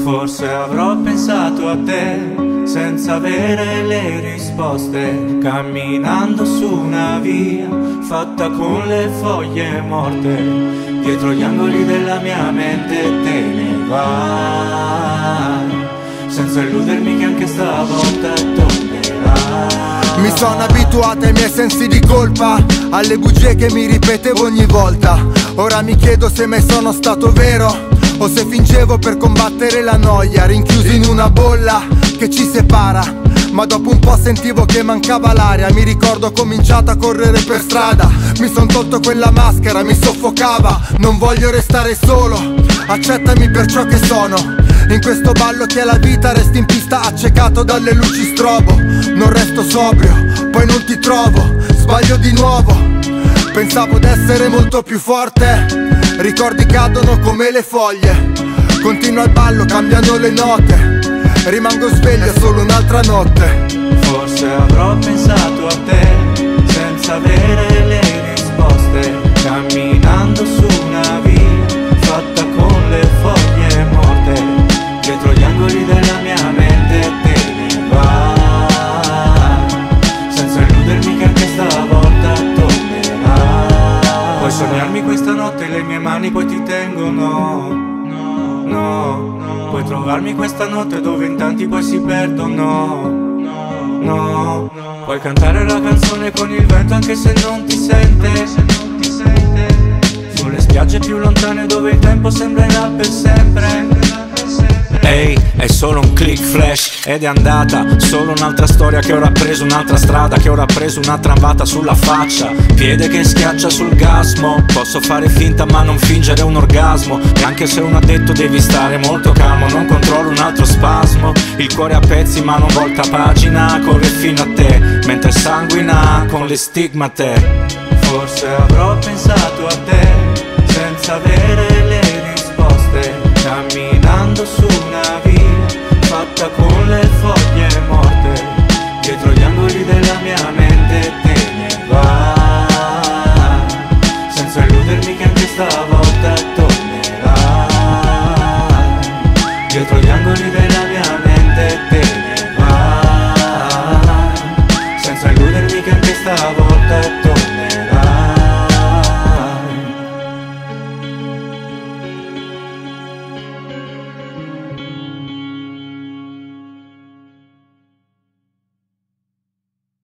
Forse avrò pensato a te senza avere le risposte, camminando su una via fatta con le foglie morte. Dietro gli angoli della mia mente te ne vai, senza illudermi che anche stavolta tornerai. Mi sono abituato ai miei sensi di colpa, alle bugie che mi ripetevo ogni volta. Ora mi chiedo se mai sono stato vero o se fingevo per combattere la noia, rinchiusi in una bolla che ci separa. Ma dopo un po' sentivo che mancava l'aria. Mi ricordo ho cominciato a correre per strada. Mi son tolto quella maschera, mi soffocava. Non voglio restare solo, accettami per ciò che sono. In questo ballo che è la vita resti in pista accecato dalle luci strobo. Non resto sobrio, poi non ti trovo, sbaglio di nuovo. Pensavo d'essere molto più forte, ricordi cadono come le foglie. Continuo il ballo, cambiano le note, rimango sveglio solo un'altra notte. Forse avrò pensato a te senza avere le risposte, camminando su una via fatta con le foglie morte. Dietro gli angoli della mia mente te ne vai, senza illudermi che anche stavolta tornerai. Puoi sognarmi questa notte, le mie mani poi ti tengono. No, puoi trovarmi questa notte dove in tanti poi si perdono. No, puoi cantare la canzone con il vento anche se non ti sente. Sulle spiagge più lontane dove il tempo sembrerà per sempre. Ehi, è solo un click flash ed è andata. Solo un'altra storia che ora ha preso un'altra strada, che ora ha preso una tramvata sulla faccia. Piede che schiaccia sul gasmo. Posso fare finta ma non fingere un orgasmo. E anche se uno ha detto devi stare molto calmo, non controllo un altro spasmo. Il cuore a pezzi ma non volta pagina, corre fino a te mentre sanguina con le stigmate. Forse avrò pensato a te senza avere